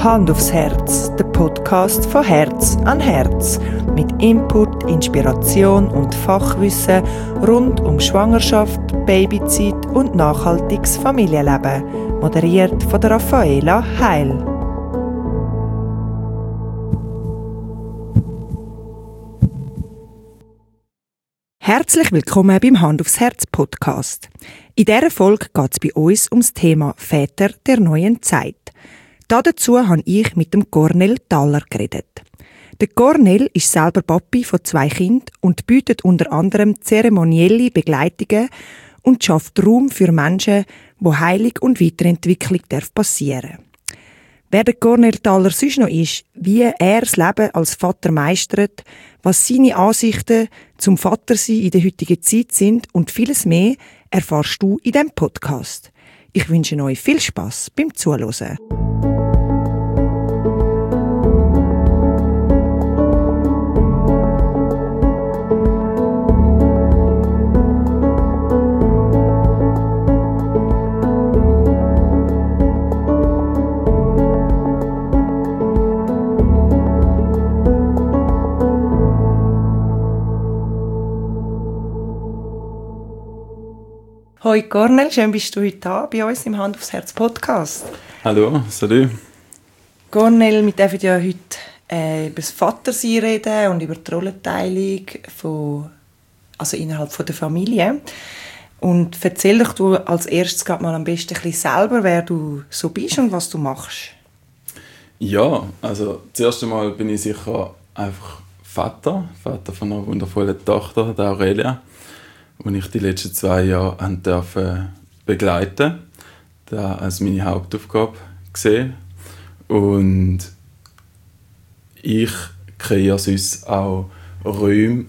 Hand aufs Herz, der Podcast von Herz an Herz. Mit Input, Inspiration und Fachwissen rund um Schwangerschaft, Babyzeit und nachhaltiges Familienleben. Moderiert von der Raffaela Heil. Herzlich willkommen beim Hand aufs Herz Podcast. In dieser Folge geht es bei uns ums Thema Väter der neuen Zeit. Dazu habe ich mit dem Cornel Thaler geredet. Der Cornel ist selber Papi von 2 Kindern und bietet unter anderem zeremonielle Begleitungen und schafft Raum für Menschen, wo Heilung und Weiterentwicklung passieren darf. Wer der Cornel Thaler sonst noch ist, wie er das Leben als Vater meistert, was seine Ansichten zum Vatersein in der heutigen Zeit sind und vieles mehr, erfährst du in diesem Podcast. Ich wünsche euch viel Spass beim Zuhören. Hoi Cornel, schön bist du heute da bei uns im Hand aufs Herz Podcast. Hallo, salut. Cornel, wir dürfen ja heute über das Vatersein reden und über die Rollenteilung innerhalb der Familie. Und erzähl doch du als erstes mal am besten ein bisschen selber, wer du so bist und was du machst. Ja, also das erste Mal bin ich sicher einfach Vater von einer wundervollen Tochter, der Aurelia, die ich die letzten 2 Jahre durfte begleiten. Das als meine Hauptaufgabe gesehen. Und ich kreiere sonst auch Räume,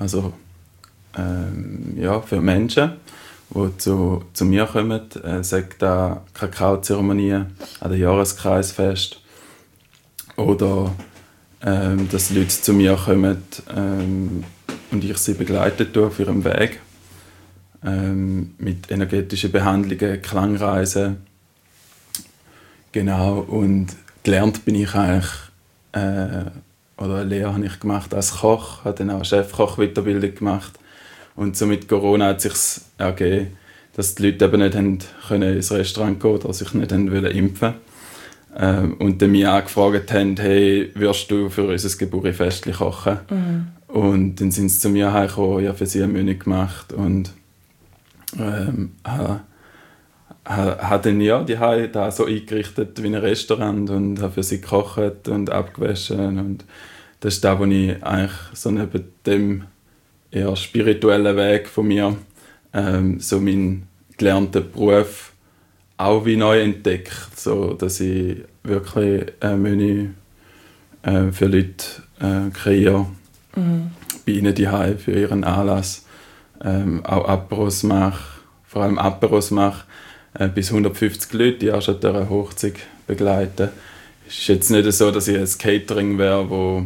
für Menschen, die zu mir kommen. Sagt da Kakaozeremonien an den Jahreskreisfest. Oder dass Leute zu mir kommen und ich sie begleiten auf ihrem Weg. Mit energetischen Behandlungen, Klangreisen. Genau, und gelernt bin ich eigentlich, oder eine Lehre habe ich gemacht als Koch, habe dann auch eine Chefkoch-Weiterbildung gemacht. Und so mit Corona hat es sich ergeben, dass die Leute eben nicht können ins Restaurant gehen oder sich nicht impfen wollten. Und dann mich angefragt haben, hey, wirst du für unser Geburtstagsfest kochen? Mhm. Und dann sind sie zu mir gekommen, ja, für sie eine Menü gemacht und habe dann die Hause da so eingerichtet wie ein Restaurant und habe für sie gekocht und abgewaschen. Und das ist das, was ich eigentlich so neben dem eher spirituellen Weg von mir so meinen gelernten Beruf auch wie neu entdeckt, so dass ich wirklich ein Menü für Leute kreiere, bei ihnen die Hause für ihren Anlass. Auch Aperos mache, vor allem Aperos mache, bis 150 Leute, die auch schon diese Hochzeit begleiten. Es ist jetzt nicht so, dass ich ein Catering wäre, wo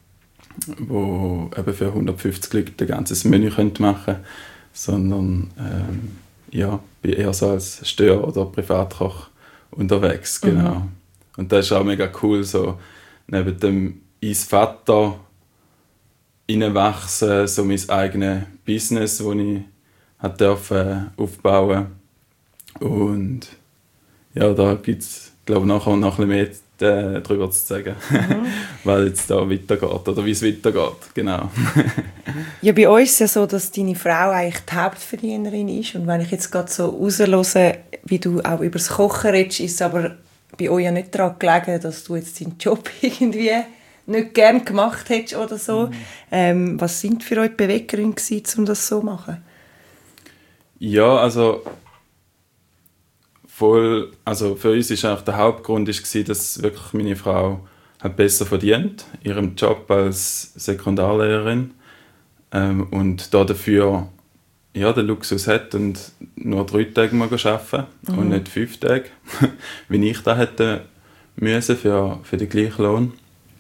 eben für 150 Leute ein ganzes Menü machen könnte, sondern bin eher so als Stör- oder Privatkoch unterwegs. Genau. Mhm. Und das ist auch mega cool, so neben dem ins Vater hineinwachsen, so mein eigenes Business, das ich aufbauen durfte. Und ja, da gibt es, glaube ich, nachher noch ein bisschen mehr darüber zu sagen, weil es da weitergeht oder wie es weitergeht, genau. Ja, bei uns ist es ja so, dass deine Frau eigentlich die Hauptverdienerin ist und wenn ich jetzt gerade so raushöre, wie du auch über das Kochen redest, ist es aber bei euch ja nicht daran gelegen, dass du jetzt deinen Job irgendwie nicht gern gemacht hättest oder so. Was sind für euch die Beweggründe gewesen, um das so zu machen? Ja, also für uns ist eigentlich der Hauptgrund dass wirklich meine Frau hat besser verdient in ihrem Job als Sekundarlehrerin und dafür den Luxus hat und nur 3 Tage mal arbeiten und nicht 5 Tage, wie ich da hätte müssen für den gleichen Lohn.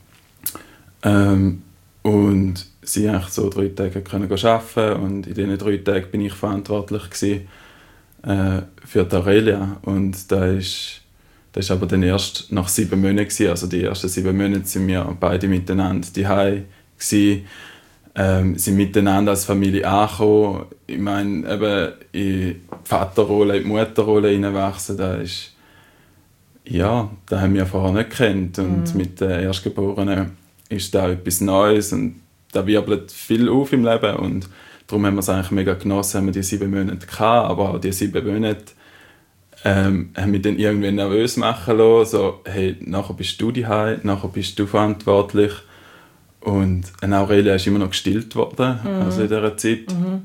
Und sie eigentlich so 3 Tage können arbeiten und in diesen 3 Tagen bin ich verantwortlich gewesen, für die Aurelia. Und das Das war aber dann erst nach 7 Monaten gewesen. Also die ersten 7 Monate sind wir beide miteinander daheim gewesen. Sind miteinander als Familie angekommen. Ich meine, eben in die Vaterrolle, in die Mutterrolle hineinwachsen, das haben wir vorher nicht gekannt. Und mit den Erstgeborenen ist das etwas Neues und da wirbelt viel auf im Leben. Und darum haben wir es eigentlich mega genossen, haben wir die 7 Monate gehabt, aber auch die 7 Monate haben mich dann irgendwie nervös machen lassen. So, hey, nachher bist du daheim, nachher bist du verantwortlich. Und Aurelia ist immer noch gestillt worden, also in dieser Zeit.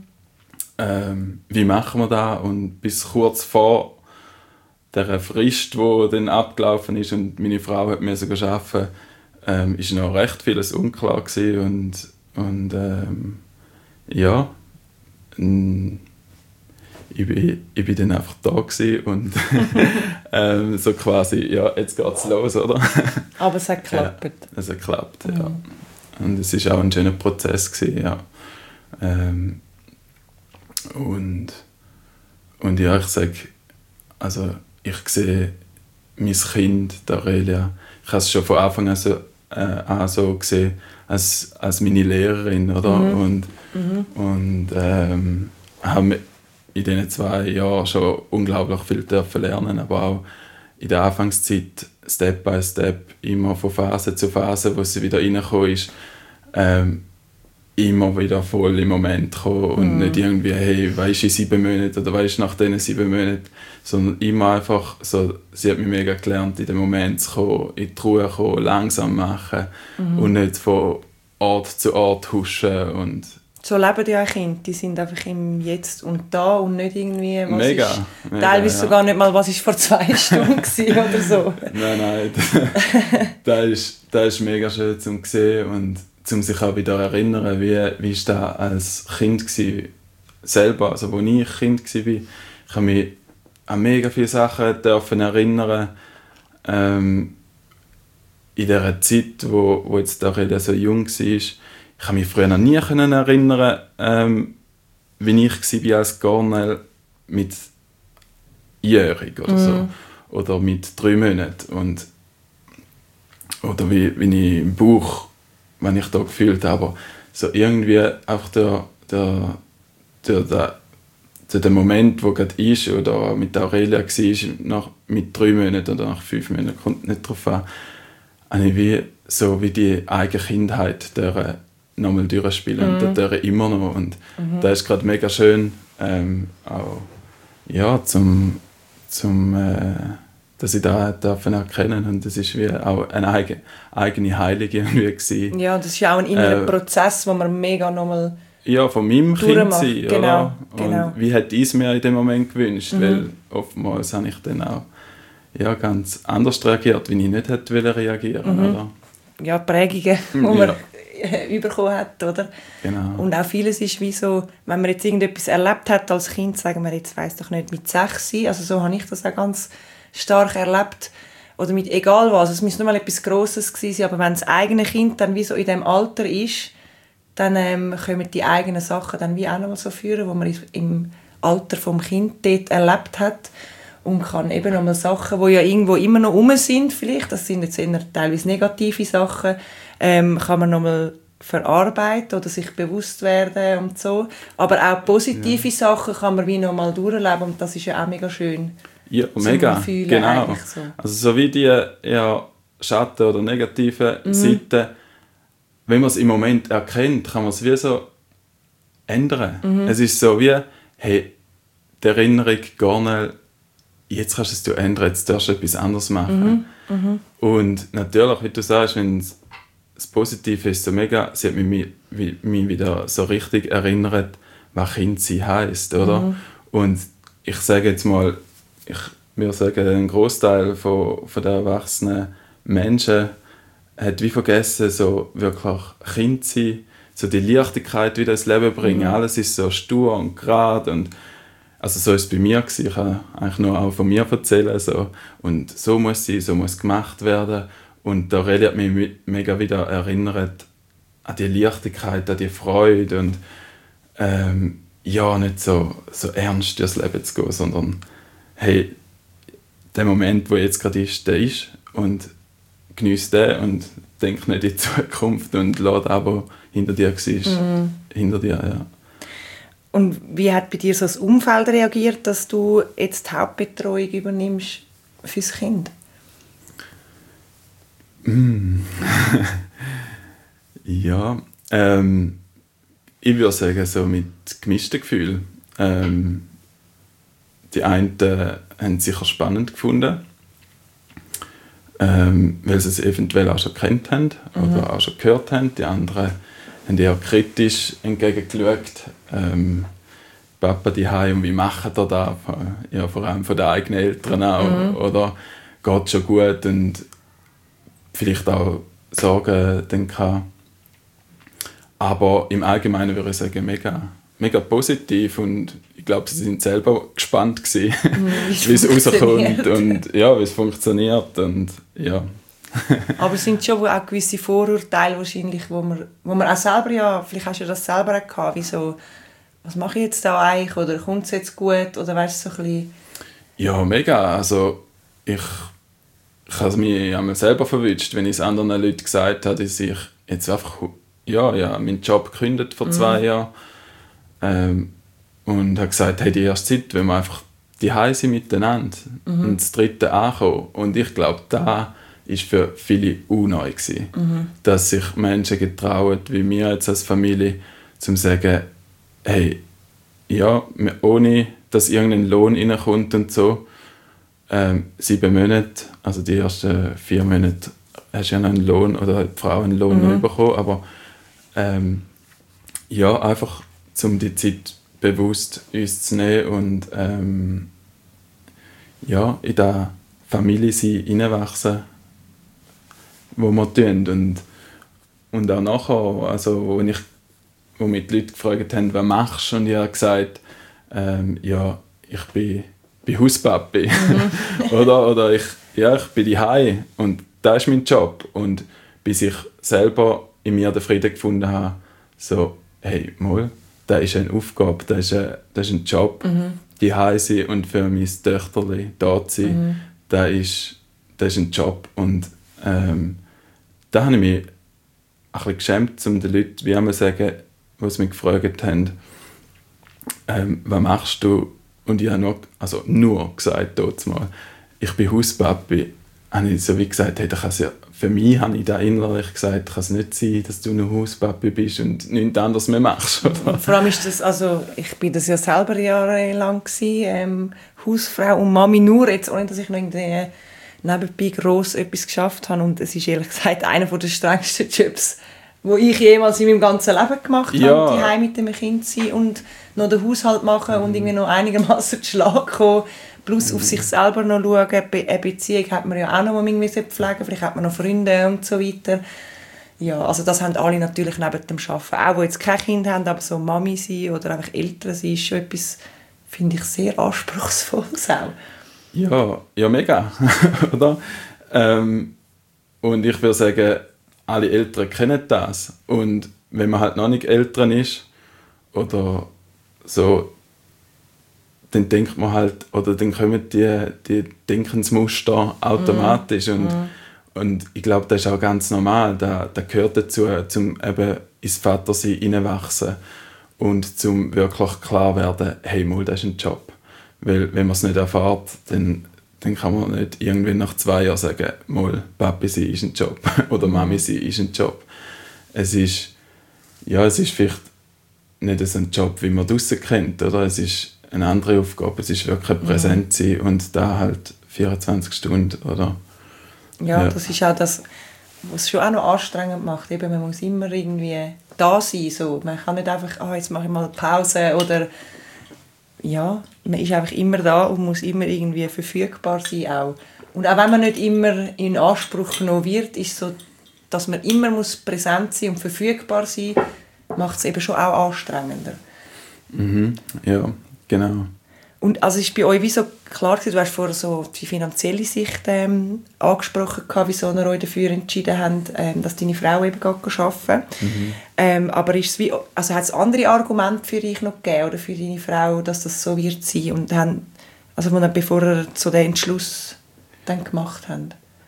Wie machen wir das? Und bis kurz vor dieser Frist, die dann abgelaufen ist und meine Frau hat arbeiten, ist noch recht vieles unklar gewesen. Ich bin dann einfach da gewesen und so quasi, ja, jetzt geht's los, oder? Aber es hat geklappt. Ja, es hat geklappt, ja. Und es war auch ein schöner Prozess gewesen, ja. Und ja, ich sage, also ich sehe mein Kind, Aurelia, ich habe es schon von Anfang an so gesehen, als meine Lehrerin, oder? Und habe in diesen 2 Jahren schon unglaublich viel lernen, aber auch in der Anfangszeit Step by Step, immer von Phase zu Phase, wo sie wieder reingekommen ist, immer wieder voll im Moment kommen und nicht irgendwie, hey, weisst du, in 7 Monaten oder weisst du, nach diesen 7 Monaten, sondern immer einfach so, sie hat mich mega gelernt, in den Moment zu kommen, in die Ruhe kommen, langsam machen und nicht von Ort zu Ort huschen und so leben ja auch Kinder, die sind einfach im Jetzt und da und nicht irgendwie, was mega, ist, teilweise sogar nicht mal, was ist vor 2 Stunden oder so. Nein, das ist mega schön zu sehen und um sich auch wieder erinnern, wie ist das als Kind gewesen, selber, also wo ich Kind war. Ich kann mich an mega viele Sachen dürfen erinnern, in dieser Zeit, wo jetzt Aurelia so jung war. Ich kann mich früher noch nie erinnern, wie ich war als Cornel mit jährig oder so. Oder mit 3 Monaten. Oder wie ich im Bauch, wenn ich da gefühlt habe. Aber so irgendwie einfach der Moment, wo gerade ist, oder mit Aurelia war, mit 3 Monaten oder nach 5 Monaten, kommt nicht darauf an, habe ich wie die eigene Kindheit nochmal durchspielen und das immer noch. Und das ist gerade mega schön, auch ja, dass ich das erkennen darf. Und das ist wie auch eine eigene Heilung irgendwie gewesen. Ja, das ist ja auch ein innerer Prozess, wo man mega nochmal ja, von meinem Kind sein, genau, oder? Genau. Und wie hätte ich es mir in dem Moment gewünscht? Weil oftmals habe ich dann auch ganz anders reagiert, wie ich nicht hätte reagieren wollen, oder? Ja, Prägungen, die man bekommen hat, oder? Genau. Und auch vieles ist wie so, wenn man jetzt irgendetwas erlebt hat als Kind, sagen wir jetzt, weiss doch nicht, mit 6, also so habe ich das auch ganz stark erlebt, oder mit egal was, es muss nicht mal etwas Grosses gewesen sein, aber wenn das eigene Kind dann wie so in dem Alter ist, dann kommen die eigenen Sachen dann wie auch noch mal so führen, wo man im Alter vom Kind dort erlebt hat und kann eben noch mal Sachen, die ja irgendwo immer noch rum sind, vielleicht, das sind jetzt eher teilweise negative Sachen, kann man noch mal verarbeiten oder sich bewusst werden und so. Aber auch positive Sachen kann man wie noch mal durchleben und das ist ja auch mega schön. Ja, mega, Fühlen, genau. so. Also so wie die eher Schatten- oder negativen Seiten, wenn man es im Moment erkennt, kann man es wie so ändern. Es ist so wie, hey, die Erinnerung, Cornel, jetzt kannst du es ändern, jetzt darfst du etwas anderes machen. Und natürlich, wie du sagst, wenn das Positive ist so mega, sie hat mich wieder so richtig erinnert, was Kind sein heisst, oder? Und ich sage jetzt mal, ich würde sagen, ein Großteil von den erwachsenen Menschen hat wie vergessen, so wirklich Kind sein, so die Leichtigkeit wieder ins Leben bringen. Alles ist so stur und gerade und also so war es bei mir gewesen. Ich kann eigentlich nur auch von mir erzählen, so. Und so muss sein, so muss gemacht werden. Und Aurelia hat mich mega wieder erinnert an die Leichtigkeit, an die Freude und ja, nicht so ernst durchs Leben zu gehen, sondern hey, der Moment, wo jetzt gerade ist, der ist und geniesse den und denke nicht in die Zukunft und lasse das, was hinter dir war, hinter dir, ja. Und wie hat bei dir so das Umfeld reagiert, dass du jetzt die Hauptbetreuung übernimmst fürs Kind? Ja, ich würde sagen, so mit gemischten Gefühlen. Die einen haben es sicher spannend gefunden, weil sie es eventuell auch schon kennt haben oder auch schon gehört haben. Die anderen haben eher kritisch entgegengeschaut. Papa daheim, und wie macht er das? Ja, vor allem von den eigenen Eltern auch. Oder geht es schon gut? Und vielleicht auch Sorgen dann gehabt. Aber im Allgemeinen würde ich sagen, mega positiv, und ich glaube, sie sind selber gespannt gewesen, wie es rauskommt und ja, wie es funktioniert und ja. Aber es sind schon auch gewisse Vorurteile wahrscheinlich, wo man auch selber, ja, vielleicht hast du das selber auch gehabt, wie so, was mache ich jetzt da eigentlich, oder kommt es jetzt gut, oder weißt du, so ein bisschen... Ja, mega, also ich habe mich einmal selber verwünscht, wenn ich es anderen Leuten gesagt habe, dass ich jetzt einfach, ja, meinen Job gekündigt vor 2 Jahren und habe gesagt, hey, die erste Zeit, wenn wir einfach die sind miteinander und das dritte ankommen. Und ich glaube, da ist für viele neu gewesen, dass sich Menschen getrauen, wie wir jetzt als Familie, zum sagen, hey, ja, ohne dass irgendein Lohn reinkommt und so, 7 Monate, also die ersten 4 Monate, hast du ja noch einen Lohn, oder hat die Frau einen Lohn noch bekommen, aber ja, einfach um die Zeit bewusst uns zu nehmen und ja, in die Familie hineinwachsen, wo wir tun. Und auch nachher, also wo mich die Leute gefragt haben, was machst du? Und ich habe gesagt, ja, ich bin Hauspapi. oder ich bin daheim und das ist mein Job. Und bis ich selber in mir den Frieden gefunden habe, so, hey, mal, das ist eine Aufgabe, das ist ein Job, daheim sein und für mein Töchterli da zu sein, das ist ein Job. Und da habe ich mich ein bisschen geschämt, um den Leuten wie einmal zu sagen, die mich gefragt haben, was machst du? Und ich habe nur gesagt, mal, ich bin Hauspapi. Habe ich so wie gesagt, hey, für mich habe ich da innerlich gesagt, kann es nicht sein, dass du nur Hauspapi bist und nichts anderes mehr machst. Oder? Vor allem ist das, also ich bin das ja selber jahrelang gewesen, Hausfrau und Mami nur, jetzt ohne dass ich noch irgendwie nebenbei gross etwas geschafft habe, und es ist ehrlich gesagt einer der strengsten Jobs, die ich jemals in meinem ganzen Leben gemacht habe, daheim mit dem Kind sein und noch den Haushalt machen und irgendwie noch einigermaßen zu Schlag kommen, plus auf sich selber noch schauen. Eine Beziehung hat man ja auch noch, die man irgendwie pflegen, vielleicht hat man noch Freunde und so weiter. Ja, also das haben alle natürlich neben dem Arbeiten, auch die jetzt kein Kind haben, aber so Mami sein oder einfach Eltern sein, ist schon etwas, finde ich, sehr anspruchsvolles auch. Ja, mega, oder? Und ich würde sagen, alle Eltern kennen das. Und wenn man halt noch nicht Eltern ist oder so, dann denkt man halt, oder dann kommen die Denkensmuster automatisch. Und ich glaube, das ist auch ganz normal. Das gehört dazu, zum eben ins Vatersein hineinwachsen und zum wirklich klar werden, hey, mal, das ist ein Job. Weil wenn man es nicht erfährt, dann kann man nicht irgendwann nach 2 Jahren sagen, mal, Papi sein ist ein Job oder Mami sein ist ein Job. Es ist vielleicht nicht so ein Job, wie man draussen kennt, oder? Es ist eine andere Aufgabe, es ist wirklich präsent sein und da halt 24 Stunden, oder? Ja, das ist auch das, was es schon auch noch anstrengend macht. Eben, man muss immer irgendwie da sein, so. Man kann nicht einfach, jetzt mache ich mal eine Pause, oder ja, man ist einfach immer da und muss immer irgendwie verfügbar sein auch. Und auch wenn man nicht immer in Anspruch genommen wird, ist so, dass man immer muss präsent sein und verfügbar sein, macht es eben schon auch anstrengender. Ja, genau. Und also ist bei euch wie so klar gewesen, du hast vorher so die finanzielle Sicht angesprochen, wieso ihr euch dafür entschieden habt, dass deine Frau eben arbeiten geht. Aber ist es wie, also hat es andere Argumente für dich noch gegeben oder für deine Frau, dass das so wird sein? Und bevor ihr zu dem Entschluss dann gemacht haben?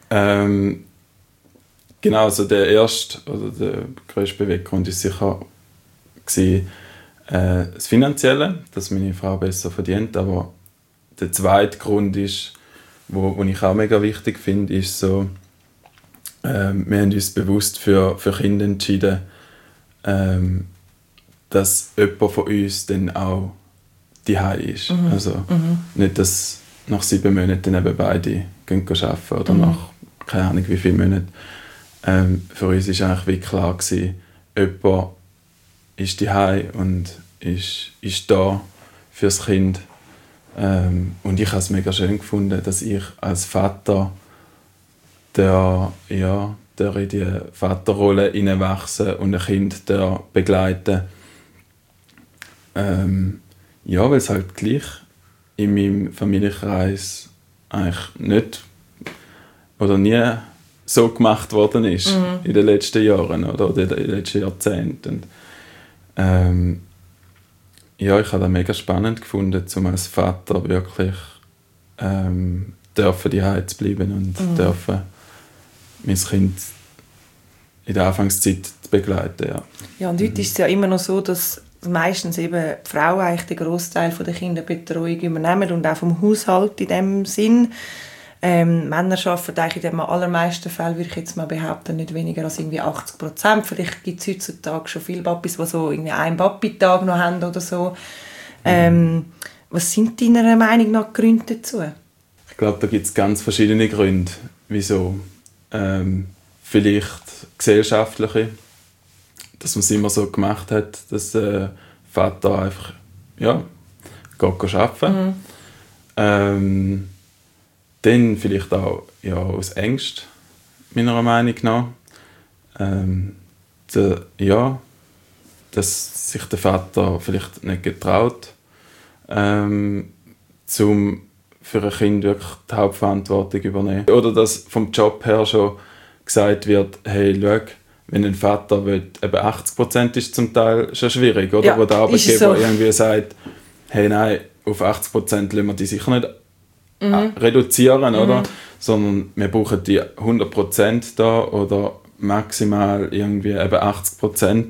Genau, also der erste oder der grösste Beweggrund war sicher das Finanzielle, dass meine Frau besser verdient, aber der zweite Grund ist, wo ich auch mega wichtig finde, ist so, wir haben uns bewusst für Kinder entschieden, dass jemand von uns dann auch daheim ist. Also nicht, dass nach 7 Monaten dann eben beide arbeiten oder nach keine Ahnung wie vielen Monaten. Für uns war eigentlich wie klar gewesen, jemand ist daheim und ist da fürs Kind. Und ich habe es mega schön gefunden, dass ich als Vater der in die Vaterrolle hineinwachsen und ein Kind begleiten. Weil es halt gleich in meinem Familienkreis eigentlich nicht oder nie so gemacht worden ist in den letzten Jahren oder in den letzten Jahrzehnten. Und, ich habe das mega spannend gefunden, um als Vater wirklich dürfen daheim zu bleiben und dürfen mein Kind in der Anfangszeit zu begleiten. Ja, und heute ist es ja immer noch so, dass meistens eben die Frauen eigentlich den Grossteil der Kinderbetreuung übernehmen und auch vom Haushalt in dem Sinn. Männer arbeiten eigentlich in den allermeisten Fällen, würde ich jetzt mal behaupten, nicht weniger als irgendwie 80%. Vielleicht gibt es heutzutage schon viele Papis, die so irgendwie einen Papi-Tag noch haben oder so. Was sind deiner Meinung nach die Gründe dazu? Ich glaube, da gibt es ganz verschiedene Gründe, wieso. Vielleicht gesellschaftliche, dass man es immer so gemacht hat, dass der Vater einfach geht arbeiten. Dann vielleicht auch aus Ängsten, meiner Meinung nach. Dass sich der Vater vielleicht nicht getraut, zum für ein Kind wirklich die Hauptverantwortung übernehmen. Oder dass vom Job her schon gesagt wird, hey, schau, wenn ein Vater will, eben 80% ist zum Teil schon schwierig, oder? Ja, wo der Arbeitgeber so irgendwie sagt, hey, nein, auf 80% lassen wir die sicher nicht reduzieren, oder? Sondern wir brauchen die 100% da oder maximal irgendwie eben 80%.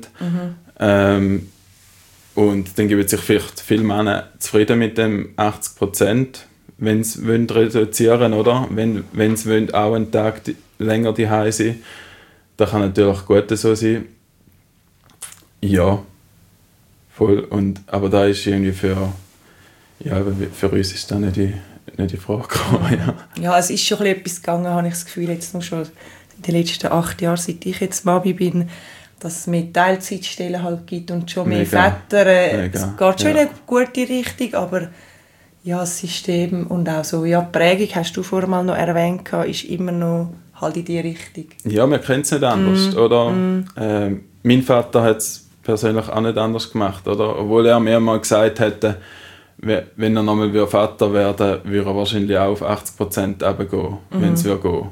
Und dann geben sich vielleicht viele Männer zufrieden mit dem 80%, wenn sie reduzieren wollen, oder? Wenn sie auch einen Tag länger daheim sein. Das kann natürlich gut so sein. Ja, voll. Aber da ist irgendwie für uns ist das nicht die Frage gekommen. Ja, es ist schon etwas gegangen, habe ich das Gefühl, jetzt noch schon in den letzten 8 Jahren, seit ich jetzt Mami bin, dass es mehr Teilzeitstellen halt gibt und schon mehr Väter. Es geht schon in eine gute Richtung, aber ja, das System und auch so, die Prägung, hast du vorher mal noch erwähnt, ist immer noch halt in die Richtung. Ja, man kennt es nicht anders, oder? Mein Vater hat es persönlich auch nicht anders gemacht, oder? Obwohl er mir mal gesagt hätte, wenn er nochmal Vater werden würde, würde er wahrscheinlich auch auf 80% runtergehen, wenn es gehen.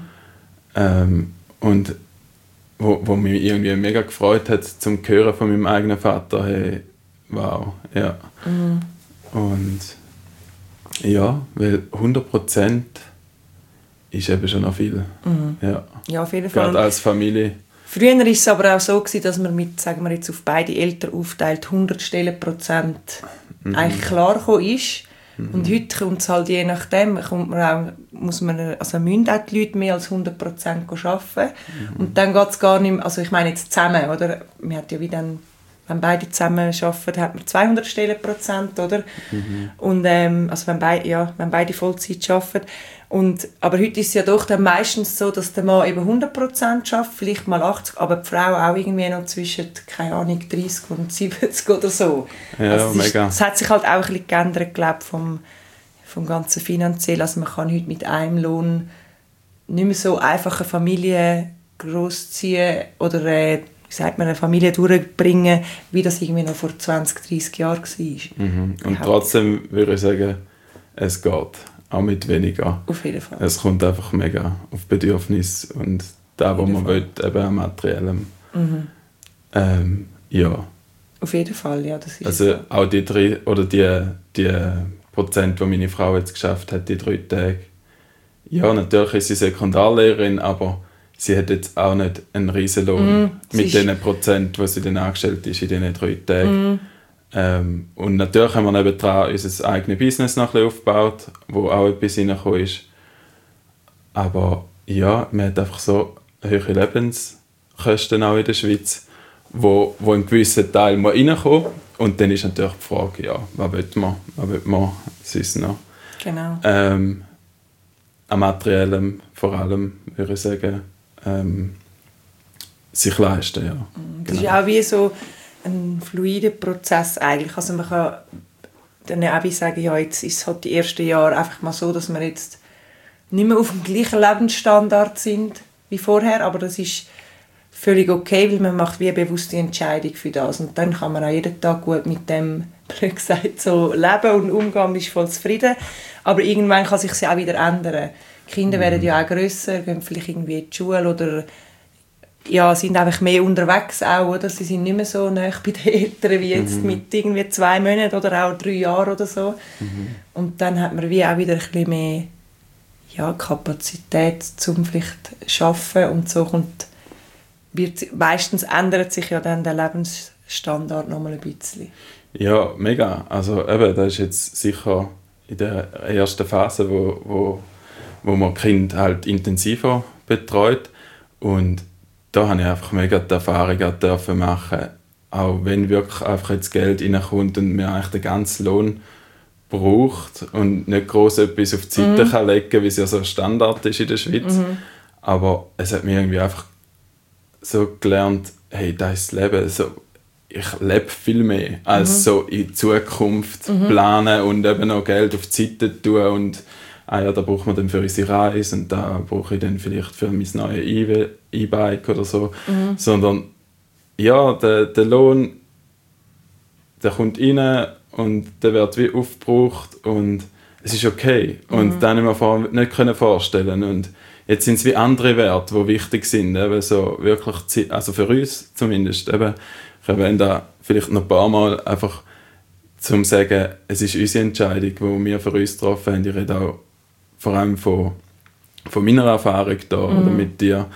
Und wo mich irgendwie mega gefreut hat, zum Hören von meinem eigenen Vater, hey, wow, ja. Und ja, weil 100% ist eben schon noch viel. Ja, auf jeden Fall. Gerade als Familie. Früher war es aber auch so, dass man mit, sagen wir jetzt auf beide Eltern aufteilt, 100 Stellenprozent eigentlich klar gekommen ist. Und heute kommt es halt je nachdem, müssen auch die Leute mehr als 100% arbeiten. Und dann geht es gar nicht mehr, also ich meine jetzt zusammen, oder? Man hat ja wie dann, wenn beide zusammen arbeiten, hat man 200 Stellenprozent, oder? Und also wenn beide Vollzeit arbeiten. Aber heute ist es ja doch dann meistens so, dass der Mann eben 100% arbeitet, vielleicht mal 80%, aber die Frau auch irgendwie noch zwischen, keine Ahnung, 30 und 70 oder so. Ja, also mega. Es hat sich halt auch ein bisschen geändert, glaube ich, vom ganzen finanziell. Also man kann heute mit einem Lohn nicht mehr so einfach eine Familie großziehen oder eine Familie durchbringen, wie das irgendwie noch vor 20, 30 Jahren war. Und trotzdem würde ich sagen, es geht. Auch mit weniger. Auf jeden Fall. Es kommt einfach mega auf Bedürfnis und da, wo man will, eben an Materiellem. Ja. Auf jeden Fall, ja. Das ist also so. Auch die 3 oder die Prozent, die meine Frau jetzt geschafft hat, die 3 Tage, ja, natürlich ist sie Sekundarlehrerin, aber sie hat jetzt auch nicht einen riesen Lohn mit den Prozent, die sie dann angestellt ist in diesen 3 Tagen. Und natürlich haben wir nebendran unser eigenes Business noch ein bisschen aufgebaut, wo auch etwas reingekommen ist. Aber ja, man hat einfach so hohe Lebenskosten auch in der Schweiz, wo ein gewisser Teil mal reinkommen. Und dann ist natürlich die Frage, ja, was will man sonst noch? Genau. An Materiellem vor allem, würde ich sagen, sich leisten, ja. Das ist auch wie so ein fluider Prozess eigentlich. Also man kann dann auch sagen, ja, jetzt ist es halt die ersten Jahre einfach mal so, dass wir jetzt nicht mehr auf dem gleichen Lebensstandard sind wie vorher, aber das ist völlig okay, weil man macht wie eine bewusste Entscheidung für das und dann kann man auch jeden Tag gut mit dem, blöd gesagt, so leben und umgehen und ist voll zufrieden. Aber irgendwann kann sich das auch wieder ändern. Die Kinder werden ja auch grösser, gehen vielleicht irgendwie in die Schule oder ja, sind einfach mehr unterwegs auch, oder? Sie sind nicht mehr so nah bei den Eltern wie jetzt mit irgendwie 2 Monaten oder auch 3 Jahren oder so. Und dann hat man wie auch wieder ein bisschen mehr Kapazität, um vielleicht zu arbeiten und so kommt meistens ändert sich ja dann der Lebensstandard noch mal ein bisschen. Ja, mega. Also eben, das ist jetzt sicher in der ersten Phase, wo man Kind halt intensiver betreut und da habe ich einfach mega die Erfahrung dürfen machen, auch wenn wirklich einfach jetzt Geld reinkommt und man eigentlich den ganzen Lohn braucht und nicht gross etwas auf die Seite kann legen, wie es ja so Standard ist in der Schweiz. Aber es hat mir irgendwie einfach so gelernt, hey, das ist das Leben. So, ich lebe viel mehr als so in die Zukunft planen und eben noch Geld auf die Seite tun und da braucht man dann für unsere Reise und da brauche ich dann vielleicht für mein neues E-Bike oder so. Sondern ja, der Lohn, der kommt rein und der wird wie aufgebraucht und es ist okay. Und das habe ich mir vorher nicht vorstellen. Und jetzt sind es wie andere Werte, die wichtig sind. Eben so wirklich, also für uns zumindest. Eben, ich erwähne da vielleicht noch ein paar Mal einfach, zum zu sagen, es ist unsere Entscheidung, die wir für uns getroffen haben. Ich rede auch vor allem von meiner Erfahrung da oder mit dir.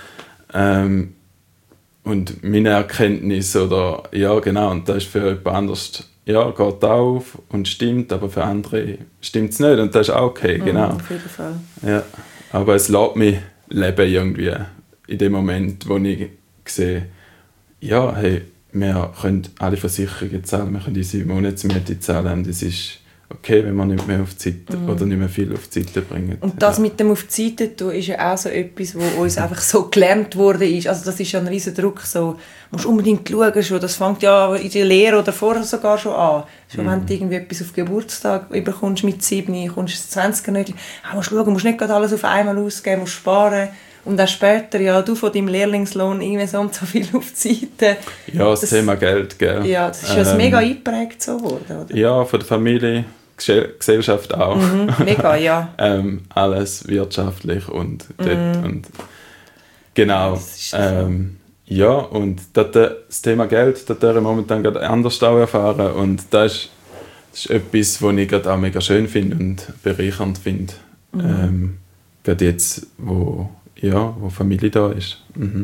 Und meine Erkenntnis oder ja genau, und das ist für jemand anderes, ja, geht auf und stimmt, aber für andere stimmt es nicht und das ist auch okay, genau. Auf jeden Fall. Ja, aber es lässt mich leben irgendwie in dem Moment, wo ich sehe, ja, hey, wir können alle Versicherungen zahlen, wir können unsere Monatsmiete zahlen und es ist okay, wenn wir nicht mehr auf die Seite oder nicht mehr viel auf die Seite bringen. Und das mit dem auf die Seite tun ist ja auch so etwas, wo uns einfach so gelernt wurde. Also das ist ja ein riesen Druck, so, du musst unbedingt schauen, schon. Das fängt ja in der Lehre oder vorher sogar schon an. Schon wenn du irgendwie etwas auf Geburtstag bekommst mit 7, kommst du 20er nicht, musst schauen, musst nicht gerade alles auf einmal ausgeben, musst sparen. Und auch später, ja, du von deinem Lehrlingslohn irgendwie so und so viel auf die Seite. Ja, das Thema Geld, gell? Ja, das ist ja mega eingeprägt so geworden, oder? Ja, von der Familie, Gesellschaft auch. Mega, ja. Alles wirtschaftlich und dort und genau. Ja, und das Thema Geld, das habe ich momentan gerade anders auch erfahren und das ist etwas, was ich gerade auch mega schön finde und bereichernd finde. Gerade jetzt, wo Familie da ist.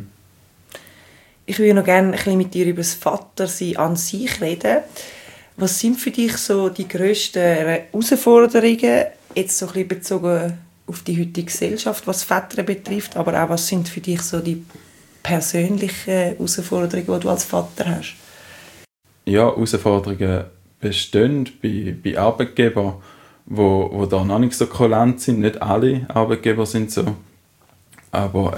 Ich würde noch gerne ein bisschen mit dir über das Vatersein an sich reden. Was sind für dich so die grössten Herausforderungen, jetzt so ein bisschen bezogen auf die heutige Gesellschaft, was Väter betrifft, aber auch was sind für dich so die persönlichen Herausforderungen, die du als Vater hast? Ja, Herausforderungen bestehen bei Arbeitgebern, die da noch nicht so kulant sind. Nicht alle Arbeitgeber sind so. Aber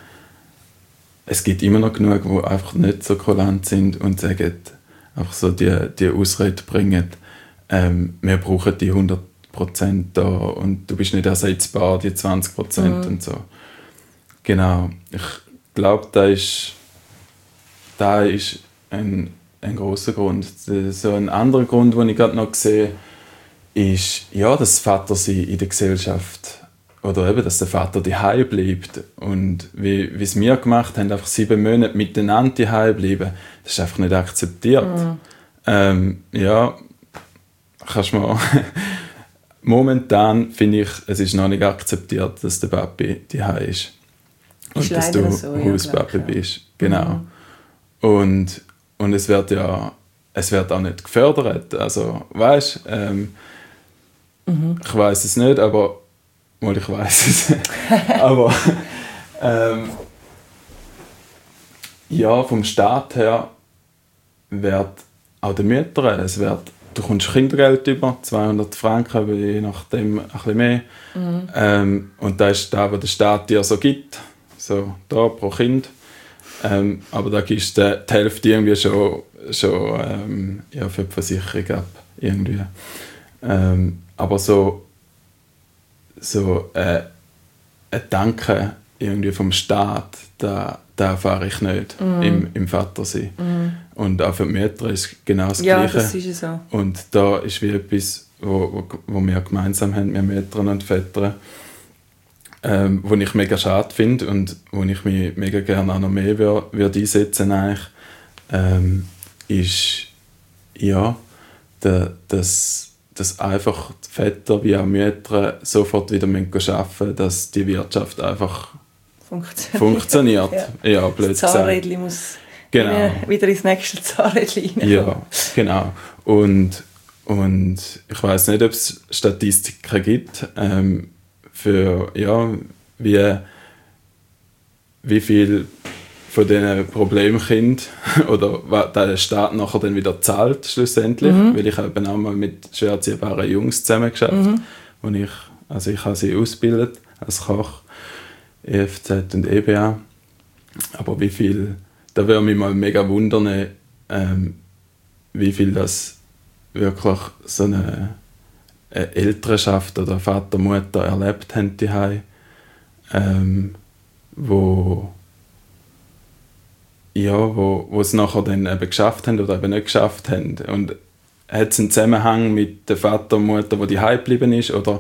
es gibt immer noch genug, die einfach nicht so kulant sind und sagen, einfach so die Ausrede bringen, wir brauchen die 100% da und du bist nicht ersetzbar, die 20% und so. Genau. Ich glaube, das ist ein grosser Grund. So ein anderer Grund, den ich gerade noch sehe, ist, ja, das Vatersein in der Gesellschaft oder eben, dass der Vater daheim bleibt und wie es wir gemacht haben, einfach 7 Monate miteinander daheim bleiben, das ist einfach nicht akzeptiert. Ja, kannst du momentan finde ich, es ist noch nicht akzeptiert, dass der Papi daheim ist. Und dass du so, Hauspapi bist. Genau. Und es wird auch nicht gefördert. Also, weißt ich weiß es nicht, aber ich weiß es. Aber ja, vom Staat her wird auch den Müttern, du kommst Kindergeld über, 200 Franken, je nachdem ein bisschen mehr. Und das ist das, was der Staat dir so gibt, so da pro Kind. Aber da gibst du die Hälfte irgendwie schon für die Versicherung ab. Irgendwie. Aber so ein Danke irgendwie vom Staat, da erfahre ich nicht im Vatersein. Und auch für die Mütter ist genau das Gleiche. Das ist so. Und da ist wie etwas, wo wir gemeinsam haben, wir Mütter und Väter, wo ich mega schade finde und wo ich mich mega gerne auch noch mehr würde einsetzen eigentlich, ist ja, dass einfach die Väter wie auch Mütter sofort wieder arbeiten müssen, dass die Wirtschaft einfach funktioniert. Ja, blöd das Zahnrädchen muss wieder ins nächste Zahnrädchen rein. Ja, genau. Und ich weiss nicht, ob es Statistiken gibt, für wie viel von diesen Problemkindern oder was der Staat nachher dann wieder zahlt schlussendlich, weil ich eben auch mal mit schwer erziehbaren Jungs zusammengearbeitet habe. Ich habe sie ausgebildet als Koch, EFZ und EBA. Aber wie viel, da würde mich mal mega wundern, wie viel das wirklich so eine Elternschaft oder Vater, Mutter erlebt haben daheim, wo es nachher dann eben geschafft haben oder eben nicht geschafft haben. Und hat es einen Zusammenhang mit der Vater und Mutter, die daheim geblieben ist, oder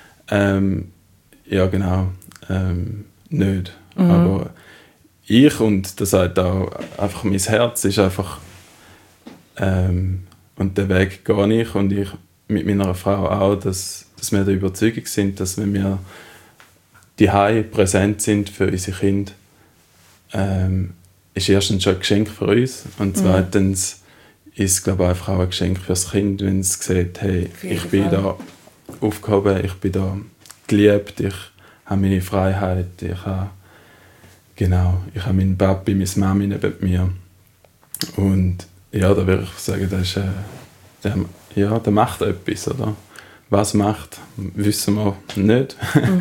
nicht. Aber ich, und das sagt auch einfach mein Herz, ist einfach und den Weg gehe ich und ich mit meiner Frau auch, dass wir der Überzeugung sind, dass wenn wir daheim präsent sind für unsere Kinder, ist erstens schon ein Geschenk für uns und zweitens ist es, glaube ich, einfach auch ein Geschenk für das Kind, wenn es sieht, hey, ich bin da aufgehoben, ich bin da geliebt, ich habe meine Freiheit, ich habe meinen Papi, meine Mami neben mir. Und ja, da würde ich sagen, das ist, der macht etwas, oder? Was macht, wissen wir nicht.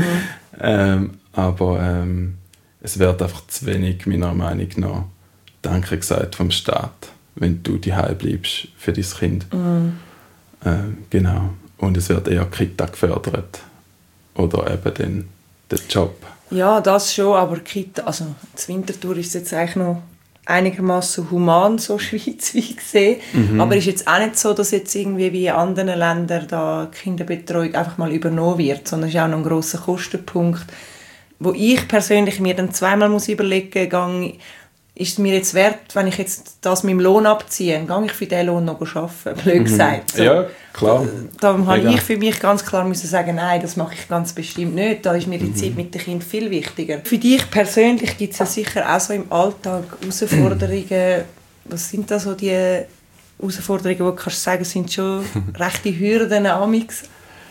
Aber es wird einfach zu wenig, meiner Meinung nach, Danke gesagt vom Staat, wenn du daheim bleibst für dein Kind. Genau. Und es wird eher Kita gefördert. Oder eben den Job. Ja, das schon, aber Kita, also das Winterthur ist jetzt eigentlich noch einigermaßen human, so schweizweit gesehen. Aber es ist jetzt auch nicht so, dass jetzt irgendwie wie in anderen Ländern da Kinderbetreuung einfach mal übernommen wird, sondern es ist auch noch ein grosser Kostenpunkt, wo ich persönlich mir dann zweimal muss überlegen muss, ist es mir jetzt wert, wenn ich jetzt das mit dem Lohn abziehe, gehe ich für diesen Lohn noch arbeiten, blöd gesagt. So, ja, klar. Da habe ich für mich ganz klar müssen sagen, nein, das mache ich ganz bestimmt nicht. Da ist mir die Zeit mit dem Kind viel wichtiger. Für dich persönlich gibt es ja sicher auch so im Alltag Herausforderungen. Was sind da so die Herausforderungen, wo du kannst sagen, sind schon rechte Hürden amix?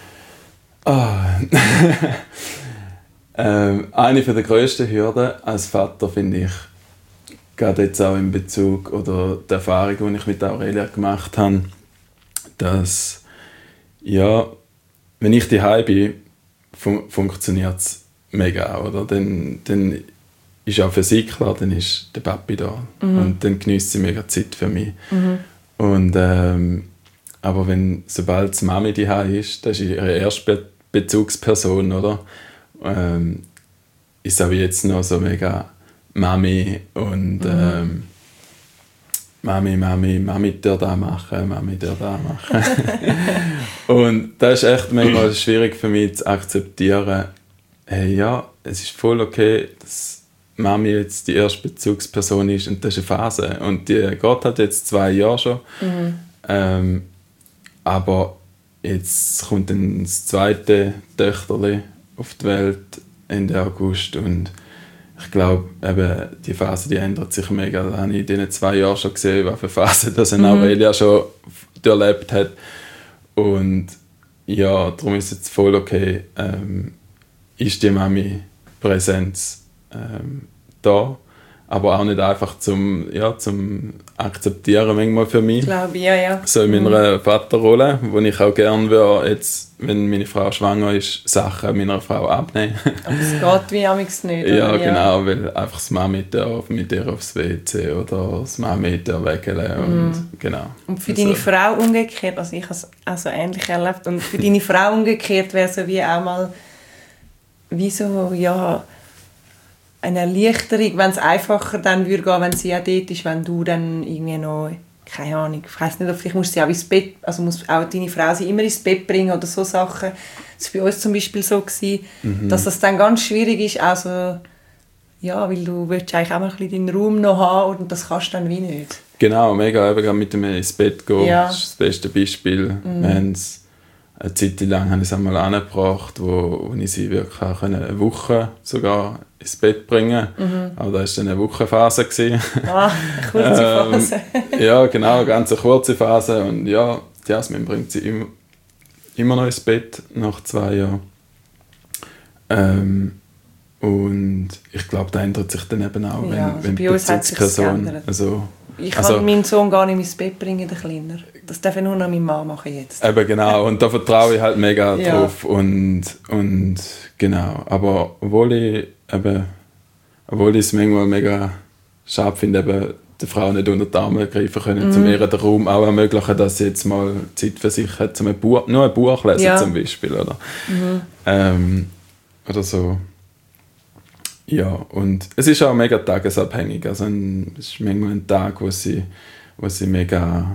Eine der grössten Hürden als Vater finde ich, gerade jetzt auch in Bezug oder die Erfahrung, die ich mit Aurelia gemacht habe, dass, ja, wenn ich daheim bin, funktioniert es mega, oder? Dann ist auch für sie klar, dann ist der Papi da und dann genießt sie mega Zeit für mich. Und, aber sobald die Mami daheim ist, das ist ihre erste Bezugsperson, oder? Ist auch jetzt noch so mega Mami und Mami der da machen, Mami der da machen. Und das ist echt manchmal schwierig für mich zu akzeptieren, hey, ja, es ist voll okay, dass Mami jetzt die erste Bezugsperson ist und das ist eine Phase und die geht halt jetzt 2 Jahre schon. Aber jetzt kommt dann das zweite Töchterli auf die Welt Ende August und ich glaube, eben die Phase, die ändert sich mega. Das habe ich in diesen 2 Jahren schon gesehen, welche Phase das eine Aurelia schon erlebt hat. Und ja, darum ist es jetzt voll okay, ist die Mami-Präsenz da. Aber auch nicht einfach zum Akzeptieren manchmal für mich. Ich glaube, ja. So in meiner Vaterrolle, wo ich auch gerne würde, jetzt, wenn meine Frau schwanger ist, Sachen meiner Frau abnehmen. Aber es geht wie amigs nicht. Ja, oder? genau, weil einfach das Mami darf mit ihr aufs WC oder das Mami darf weggehen und genau. Und für deine Frau umgekehrt, also ich habe es auch so ähnlich erlebt, und für deine Frau umgekehrt wäre so wie auch mal wie so, ja, eine Erleichterung, wenn es einfacher dann würde gehen, wenn sie auch dort ist, wenn du dann irgendwie noch, keine Ahnung, ich weiss nicht, vielleicht musst du sie auch ins Bett, also muss auch deine Frau sie immer ins Bett bringen oder so Sachen. Das war bei uns zum Beispiel so gewesen, dass das dann ganz schwierig ist, also, ja, weil du willst eigentlich auch mal ein bisschen deinen Raum noch haben und das kannst du dann wie nicht. Genau, mega, eben mit dem ins Bett gehen, Ja. das ist das beste Beispiel. Wir haben es eine Zeit lang habe ich es einmal angebracht, wo ich sie wirklich auch eine Woche sogar ins Bett bringen konnte. Aber das war dann eine Wochenphase. Ah, eine kurze Phase. Ja, genau, eine ganz kurze Phase. Und ja, die Jasmin bringt sie immer noch ins Bett nach 2 Jahren. Und ich glaube, da ändert sich dann eben auch, Ja, wenn bei uns hat sich das geändert. Ich kann meinen Sohn gar nicht ins Bett bringen, den Kleiner. Das darf nur noch meine Mama machen jetzt. Eben genau, und da vertraue ich halt mega Ja. drauf. Und genau, aber obwohl ich es manchmal mega schade finde, eben der Frau nicht unter die Arme greifen können, um ihr den Raum auch ermöglichen, dass sie jetzt mal Zeit für sich hat, nur ein Buch lesen Ja. zum Beispiel. Oder so. Ja, und es ist auch mega tagesabhängig. Also es ist manchmal ein Tag, wo sie mega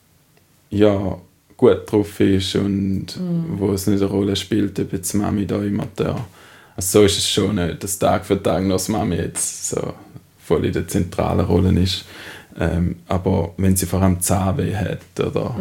gut drauf ist und wo es nicht eine Rolle spielt, ob jetzt Mami da immer da. Also so ist es schon nicht, dass Tag für Tag noch das Mami jetzt so voll in der zentralen Rolle ist. Aber wenn sie vor allem Zahnweh hat oder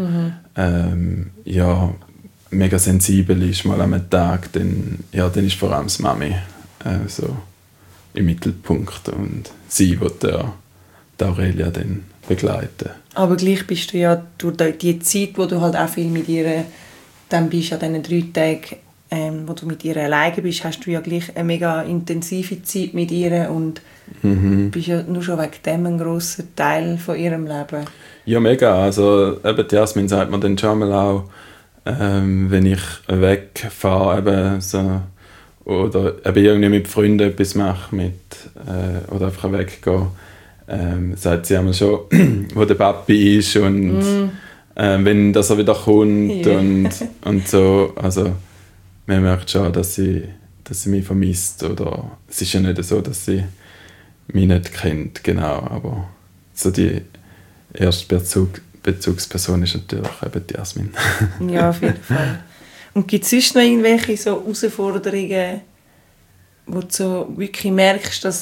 mega sensibel ist mal am Tag, dann ist vor allem das Mami so im Mittelpunkt und sie wird die Aurelia dann begleiten. Aber gleich bist du ja durch die Zeit, wo du halt auch viel mit ihr, dann bist an diesen 3 Tagen, wo du mit ihr alleine bist, hast du ja gleich eine mega intensive Zeit mit ihr und bist ja nur schon wegen dem ein grosser Teil von ihrem Leben. Ja, mega. Also eben die Jasmin sagt mir dann schon mal auch, wenn ich wegfahre, eben so, oder eben irgendwie mit Freunden etwas mache oder einfach weggehe, sagt sie einmal schon, wo der Papi ist und wenn er wieder kommt und so. Also man merkt schon, dass sie mich vermisst. Oder es ist ja nicht so, dass sie mich nicht kennt, genau. Aber so die erste Bezugsperson ist natürlich eben die Jasmin. Ja, auf jeden Fall. Und gibt es sonst noch irgendwelche so Herausforderungen, wo du so wirklich merkst, dass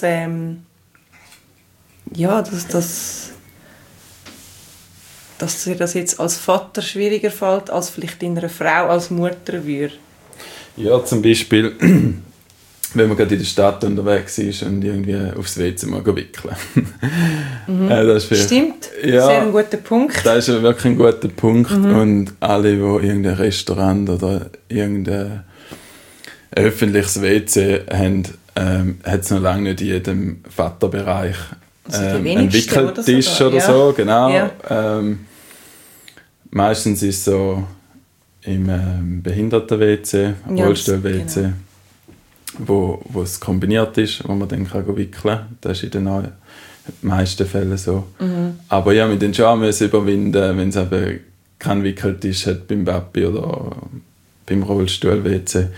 dass dir das jetzt als Vater schwieriger fällt, als vielleicht deiner Frau als Mutter würde? Ja, zum Beispiel, wenn man gerade in der Stadt unterwegs ist und irgendwie aufs WC mal wickeln. Das ist Stimmt, ja, sehr ein guter Punkt. Das ist wirklich ein guter Punkt. Und alle, die irgendein Restaurant oder irgendein öffentliches WC haben, hat es noch lange nicht in jedem Vaterbereich einen Wickeltisch oder so. Genau. Ja. Meistens ist es so im Behinderten-WC, Rollstuhl-WC, genau. wo es kombiniert ist, wo man dann wickeln kann. Das ist in den meisten Fällen so. Aber ja, mit den Charme müssen überwinden, wenn es eben keinen Wickeltisch hat beim Papi oder beim Rollstuhl-WC.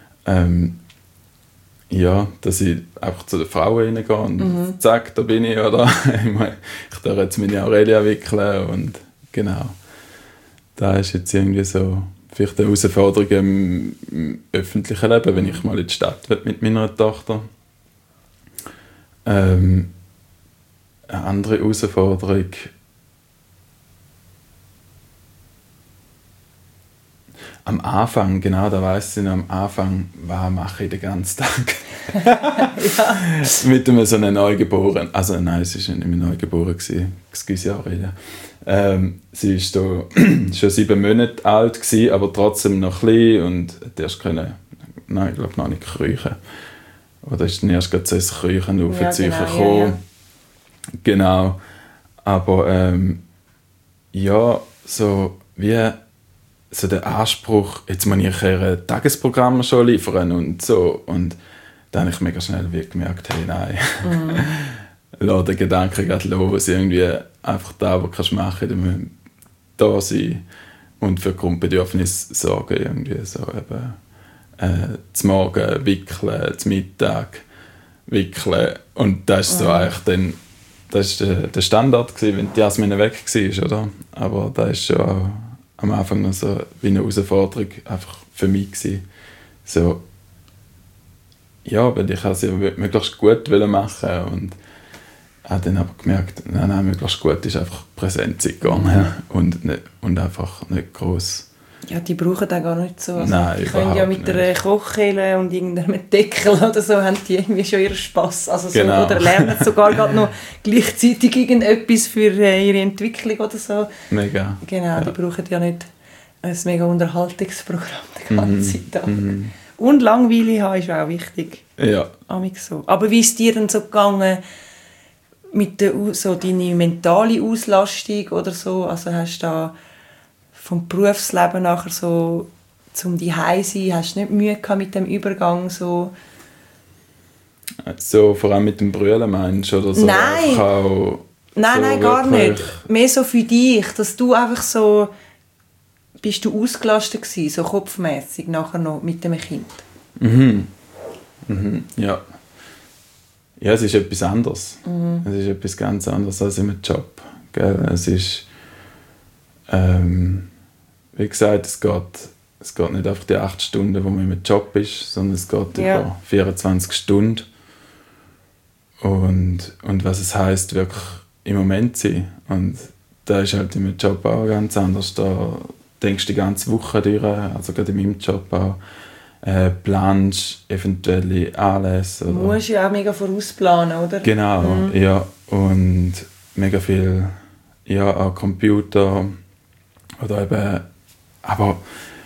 Dass ich einfach zu den Frauen reingehe und zack, da bin ich, oder? Ich darf jetzt meine Aurelia wickeln und genau. Das ist jetzt irgendwie so vielleicht eine Herausforderung im öffentlichen Leben, wenn ich mal in die Stadt will mit meiner Tochter. Eine andere Herausforderung. am Anfang, genau, da weiss ich noch, am Anfang, was mache ich den ganzen Tag? Ja. Mit einem so einem Neugeborenen, also nein, es war nicht mehr Neugeboren, excuse Aurelien. Sie war schon 7 Monate alt, aber trotzdem noch klein und hat erst können, nein, ich glaube noch nicht kriechen. Oder ist dann erst gerade so ein Kriechen auf die Psyche gekommen. Ja. Genau. Aber ja, so wie so der Anspruch, jetzt muss ich ein Tagesprogramm schon liefern und so. Und dann habe ich mega schnell gemerkt, hey, nein, lass den Gedanken gerade los. Irgendwie einfach da, was du machen kannst, du musst da sein und für Grundbedürfnisse sorgen. Irgendwie so eben, zum Morgen wickeln, zum Mittag wickeln. Und das ist so eigentlich dann, das war der Standard, wenn die Jasmin weg war, oder? Aber das war schon am Anfang noch so wie eine Herausforderung einfach für mich gewesen. So, ja, weil ich es ja möglichst gut machen und habe dann aber gemerkt, nein, möglichst gut ist einfach präsent sein gegangen und einfach nicht gross. Ja, die brauchen das gar nicht so. Also, nein, die können ja mit einer Kochkelle und irgendeinem Deckel oder so, haben die irgendwie schon ihren Spass. Also so, genau. Oder lernen sogar gerade noch gleichzeitig irgendetwas für ihre Entwicklung oder so. Mega. Genau, ja. Die brauchen ja nicht ein mega Unterhaltungsprogramm den ganzen Tag. Und Langweile haben ist auch wichtig. Ja. So. Aber wie ist es dir denn so gegangen mit so deine mentale Auslastung oder so? Also hast du da vom Berufsleben nachher so zum Zuhause sein, hast du nicht Mühe gehabt mit dem Übergang? So vor allem mit dem Brüllen meinst du? Oder so? Nein, nein, gar nicht. Mehr so für dich, dass du einfach so... Bist du ausgelastet gewesen, so kopfmässig nachher noch mit dem Kind? Ja. Ja, es ist etwas anderes. Es ist etwas ganz anderes als im Job. Gell? Es ist... wie gesagt, es geht nicht einfach die 8 Stunden, wo man im Job ist, sondern es geht über 24 Stunden. Und was es heisst, wirklich im Moment sein. Und da ist halt im Job auch ganz anders. Da denkst du die ganze Woche durch, also gerade in meinem Job auch, planst eventuelle Anlässe. Du musst ja auch mega vorausplanen, oder? Genau, ja. Und mega viel, ja, auch Computer oder eben, aber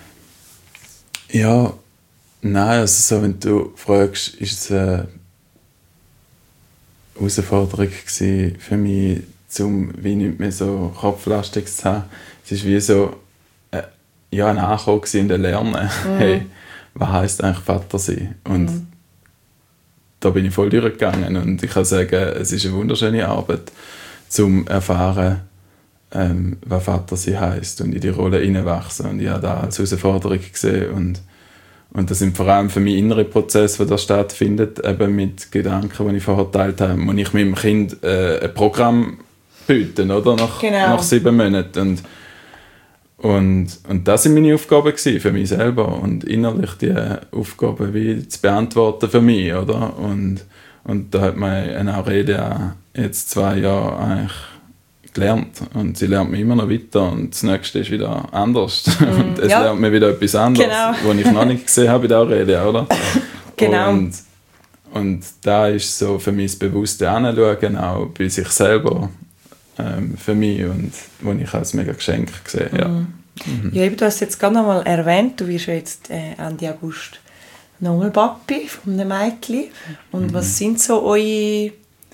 ja, nein, also so, wenn du fragst, ist es eine Herausforderung gewesen für mich, wie nicht mehr so kopflastig zu haben. Es ist wie so, ja, ein Ankommen in der Lernen. Hey, was heisst eigentlich Vater sein? Und da bin ich voll durchgegangen und ich kann sagen, es ist eine wunderschöne Arbeit, zum erfahren, was Vater sein heisst und in die Rolle hineinwachsen. Und ich habe das als Herausforderung gesehen und das sind vor allem für mich innere Prozesse, die da stattfinden, eben mit Gedanken, die ich vorher geteilt habe, muss ich meinem Kind ein Programm bieten, oder? Nach 7 Monaten. Und das waren meine Aufgaben für mich selber und innerlich die Aufgaben wie zu beantworten für mich, oder? Und da hat meine Aurelia jetzt 2 Jahre eigentlich gelernt und sie lernt mich immer noch weiter und das nächste ist wieder anders und es lernt mir wieder etwas anderes, was ich noch nicht gesehen habe bei der Aurelia, oder? Genau. Und da ist so für mich das bewusste Anschauen auch bei sich selber für mich und wo ich als mega Geschenk sehe. Ja. Ja, eben, du hast jetzt gerade noch mal erwähnt, du wirst ja jetzt Ende August nochmal Papi von einem Mädchen. Und was sind so eure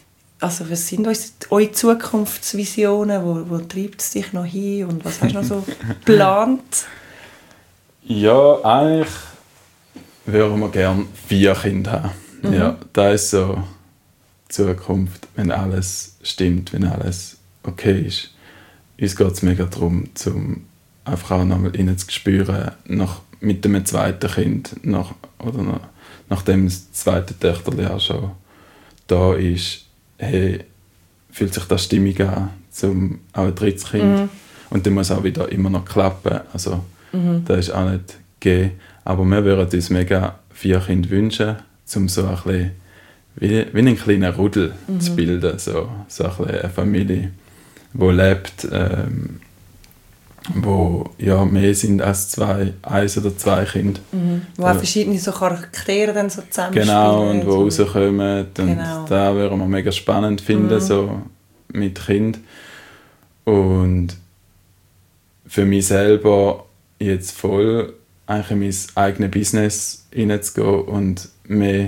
Zukunftsvisionen? Wo treibt es dich noch hin und was hast du noch so geplant? Ja, eigentlich würden wir gerne 4 Kinder haben. Ja, das ist so die Zukunft, wenn alles stimmt, wenn alles okay ist. Uns geht es mega darum, einfach auch nochmal zu spüren, mit dem zweiten Kind, nachdem das zweite Töchterchen auch schon da ist, hey, fühlt sich das stimmig an, auch ein drittes Kind. Und dann muss auch wieder immer noch klappen. Also, das ist auch nicht gegeben. Aber wir würden uns mega 4 Kinder wünschen, um so ein bisschen wie einen kleinen Rudel zu bilden. So ein bisschen eine Familie, die lebt, wo ja mehr sind als eins oder zwei Kinder. Wo auch verschiedene so Charaktere dann so zusammenspielen. Genau, und wo so. rauskommen. Und Genau. das würde man mega spannend finden, so mit Kind. Und für mich selber jetzt voll eigentlich in mein eigenes Business hineinzugehen und mehr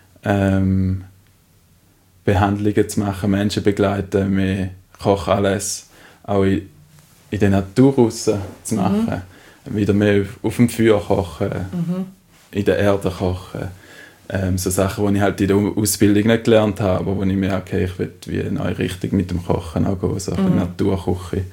Behandlungen zu machen, Menschen begleiten, mehr Kochanlässe auch in der Natur raus zu machen. Wieder mehr auf dem Feuer kochen, in der Erde kochen. So Sachen, die ich halt in der Ausbildung nicht gelernt habe, aber wo ich merke, ich will wie eine neue Richtung mit dem Kochen auch gehen, so eine Naturküche.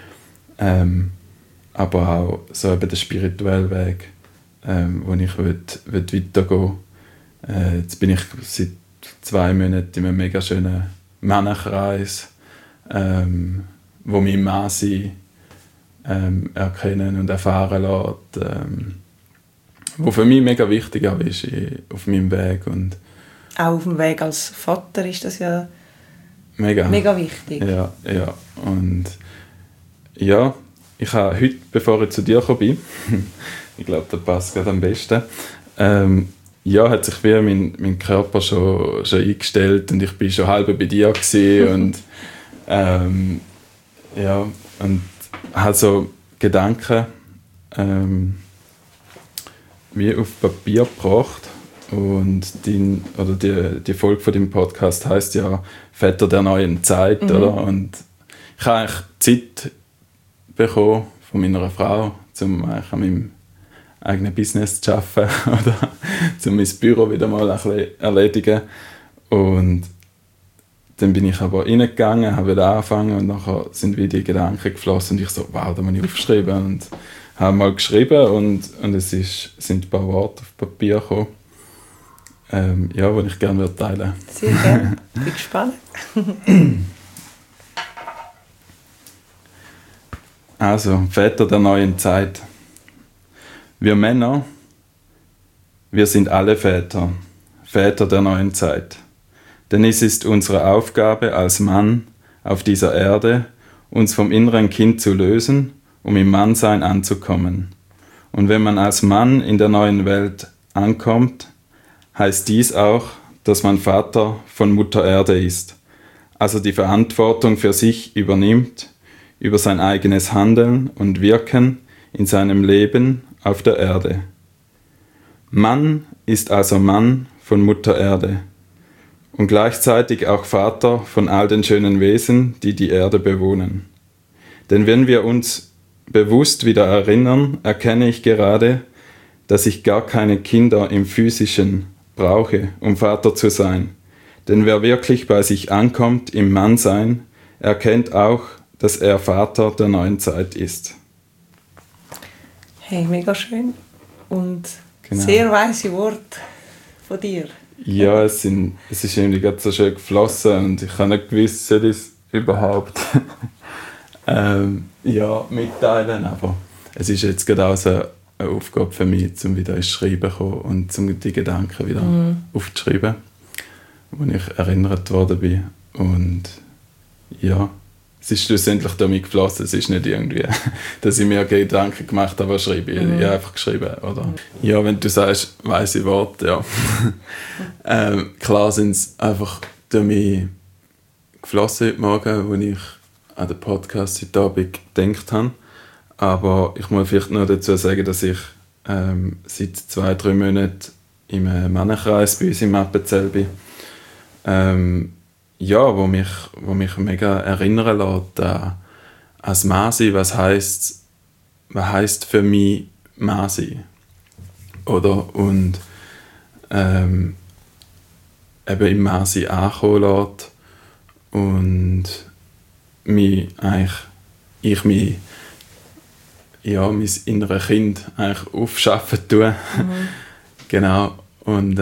Aber auch so eben der spirituelle Weg, wo ich weitergehen will. Jetzt bin ich seit 2 Monaten in einem mega schönen Männerkreis, wo mich Mann sein erkennen und erfahren lässt, wo für mich mega wichtig auch ist auf meinem Weg. Und auch auf dem Weg als Vater ist das ja mega wichtig. Ja. Und ja, ich habe heute, bevor ich zu dir gekommen bin, ich glaube, das passt gerade am besten, hat sich wie mein Körper schon eingestellt und ich bin schon halb bei dir gewesen und und habe so Gedanken wie auf Papier gebracht. Und die Folge von deinem Podcast heisst ja «Väter der neuen Zeit», oder? Und ich habe eigentlich Zeit bekommen von meiner Frau, um eigentlich an meinem eigenen Business zu arbeiten oder um mein Büro wieder mal ein bisschen erledigen. Und dann bin ich aber reingegangen, habe wieder angefangen und nachher sind wieder die Gedanken geflossen und ich so, wow, da muss ich aufschreiben. Und habe mal geschrieben und es sind ein paar Worte auf Papier gekommen, die ich gerne teilen würde. Sehr gerne, bin gespannt. Also, Väter der neuen Zeit. Wir Männer, wir sind alle Väter, Väter der neuen Zeit. Denn es ist unsere Aufgabe als Mann auf dieser Erde, uns vom inneren Kind zu lösen, um im Mannsein anzukommen. Und wenn man als Mann in der neuen Welt ankommt, heißt dies auch, dass man Vater von Mutter Erde ist, also die Verantwortung für sich übernimmt, über sein eigenes Handeln und Wirken in seinem Leben auf der Erde. Mann ist also Mann von Mutter Erde und gleichzeitig auch Vater von all den schönen Wesen, die die Erde bewohnen. Denn wenn wir uns bewusst wieder erinnern, erkenne ich gerade, dass ich gar keine Kinder im Physischen brauche, um Vater zu sein. Denn wer wirklich bei sich ankommt im Mannsein, erkennt auch, dass er Vater der neuen Zeit ist. Hey, mega schön. Und Genau. Sehr weise Worte von dir. Ja, es ist irgendwie gerade so schön geflossen und ich habe nicht gewusst, soll ich es überhaupt mitteilen, aber es ist jetzt gerade auch so eine Aufgabe für mich, um wieder ins Schreiben zu kommen und um die Gedanken wieder aufzuschreiben, wo ich erinnert worden bin. Und ja, es ist schlussendlich damit geflossen. Es ist nicht irgendwie, dass ich mir Gedanken gemacht habe, schreibe ich. Ich habe einfach geschrieben, oder? Ja, wenn du sagst, weise Worte, ja. Klar sind es einfach durch mich geflossen heute Morgen, als ich an den Podcast heute Abend gedacht habe. Aber ich muss vielleicht noch dazu sagen, dass ich seit 2-3 Monaten im Männerkreis bei uns im Appenzell bin. Wo mich mega erinnern lässt an das Mann sein, was heisst für mich Mann sein. Oder? Und eben im Mann sein ankommen lässt und mein inneres Kind eigentlich aufschaffen tue. Genau. Und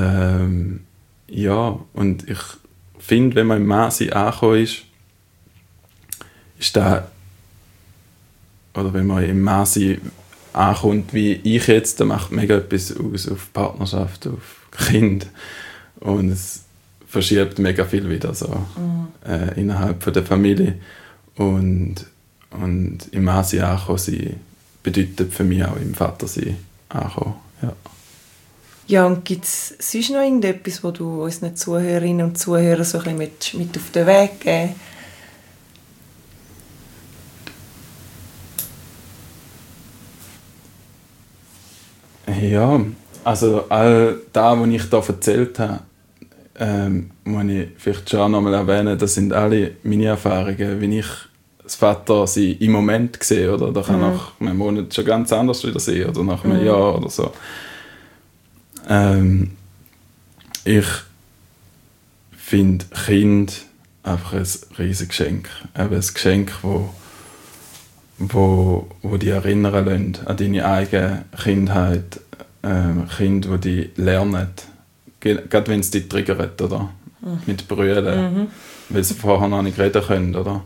und ich finde, wenn man im Mannsein angekommen ist da, oder wenn man im Mannsein ankommt, wie ich jetzt, dann macht mega etwas aus auf Partnerschaft, auf Kind. Und es verschiebt mega viel wieder so innerhalb von der Familie. Und und im Mann ankommen sein bedeutet für mich auch im Vatersein ankommen. Ja. Ja, und gibt es sonst noch irgendetwas, wo du unseren Zuhörerinnen und Zuhörern so ein bisschen mit auf den Weg geben? Ja, also all das, was ich hier erzählt habe, muss ich vielleicht schon noch mal erwähnen, das sind alle meine Erfahrungen, wie ich das Vatersein im Moment sehe. Oder? Da kann nach einem Monat schon ganz anders wieder sein oder nach einem Jahr oder so. Ich finde Kind einfach ein riesiges Geschenk. Ein Geschenk, wo dich erinnern lässt an deine eigene Kindheit. Kinder, die lernen, gerade wenn es dich triggert, oder? Mit Brüllen, weil sie vorher noch nicht reden können, oder?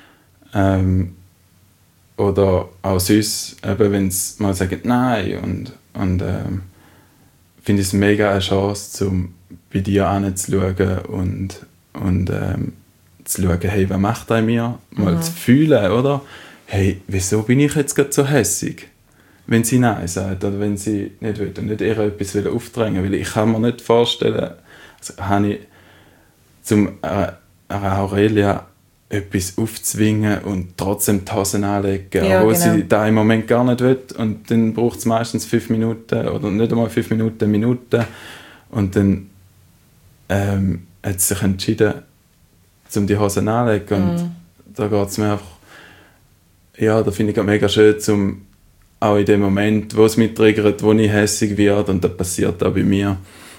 Oder auch sonst, eben, wenn sie mal sagen «Nein» und finde ich es mega eine Chance, um bei dir hinzuschauen und zu schauen, hey, was macht er in mir? Mal zu fühlen, oder? Hey, wieso bin ich jetzt gerade so hässig? Wenn sie Nein sagt oder wenn sie nicht will und nicht ihr etwas aufdrängen will. Weil ich kann mir nicht vorstellen, also habe ich zum Aurelia etwas aufzwingen und trotzdem die Hosen anlegen, ja, obwohl genau. sie da im Moment gar nicht will. Und dann braucht es meistens 5 Minuten oder nicht einmal 5 Minuten. Und dann hat sie sich entschieden, um die Hosen anzulegen. Und da geht es mir einfach, ja, da finde ich es mega schön, um auch in dem Moment, wo es mich triggert, wo ich hässig werde, und das passiert auch bei mir,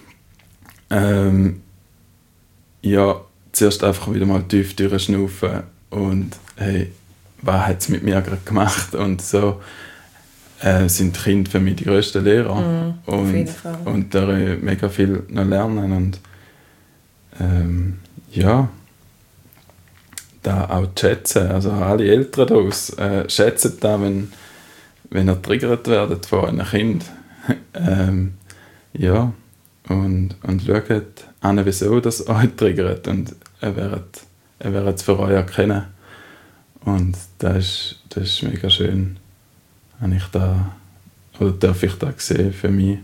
ja, zuerst einfach wieder mal tief durchschnaufen und hey, was hat es mit mir gerade gemacht? Und so sind die Kinder für mich die grössten Lehrer. Auf jeden Fall. Und da mega viel noch lernen und ja, da auch zu schätzen, also alle Eltern daraus, schätzen da, wenn ihr getriggert werdet von einem Kind. Ja, und schaut an, wieso das euch triggert und er wird es für euch erkennen. Und das ist mega schön, wenn ich da, oder darf ich da sehen für mich.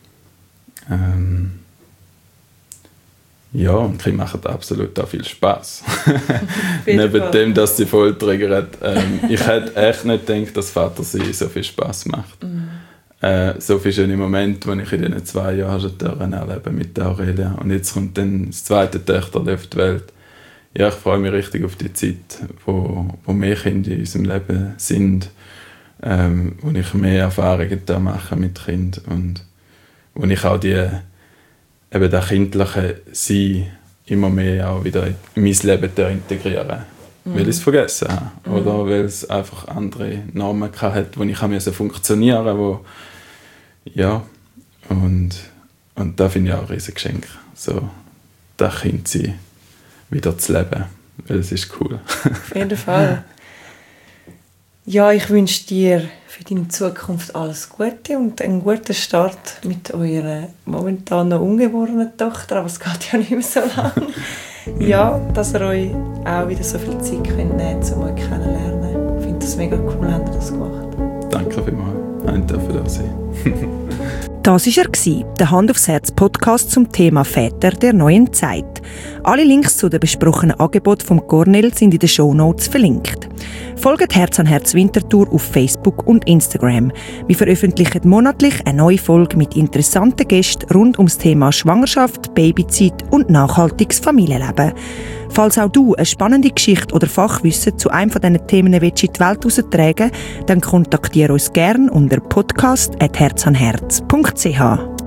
Ja, und die Kinder machen absolut auch viel Spass. Neben dem, dass sie voll triggert. Ich hätte echt nicht gedacht, dass Vatersein so viel Spass macht. So viele schöne Momente, die ich in diesen 2 Jahren schon erleben mit der Aurelia. Und jetzt kommt dann das zweite Töchterchen auf die Welt. Ja, ich freue mich richtig auf die Zeit, wo mehr Kinder in unserem Leben sind, wo ich mehr Erfahrungen da mache mit Kindern und wo ich auch eben das kindliche Sein immer mehr auch wieder in mein Leben integrieren. Weil ich es vergessen habe. Oder weil es einfach andere Normen hatte, wo ich funktionieren musste. Ja, und da finde ich auch ein riesiges Geschenk. So, das Kind sein, wieder zu leben. Weil es ist cool. Auf jeden Fall. Ja, ich wünsche dir für deine Zukunft alles Gute und einen guten Start mit eurer momentan noch ungeborenen Tochter, aber es geht ja nicht mehr so lange. Ja, dass ihr euch auch wieder so viel Zeit nehmen könnt, um euch kennenzulernen. Ich finde das mega cool, habt ihr das gemacht. Danke vielmals, ich durfte da sein. Das war er, der Hand aufs Herz Podcast zum Thema Väter der neuen Zeit. Alle Links zu den besprochenen Angeboten vom Cornel sind in den Shownotes verlinkt. Folgt Herz an Herz Winterthur auf Facebook und Instagram. Wir veröffentlichen monatlich eine neue Folge mit interessanten Gästen rund ums Thema Schwangerschaft, Babyzeit und nachhaltiges Familienleben. Falls auch du eine spannende Geschichte oder Fachwissen zu einem von diesen Themen in die Welt heraustragen willst, dann kontaktiere uns gerne unter podcast@herzanherz.ch.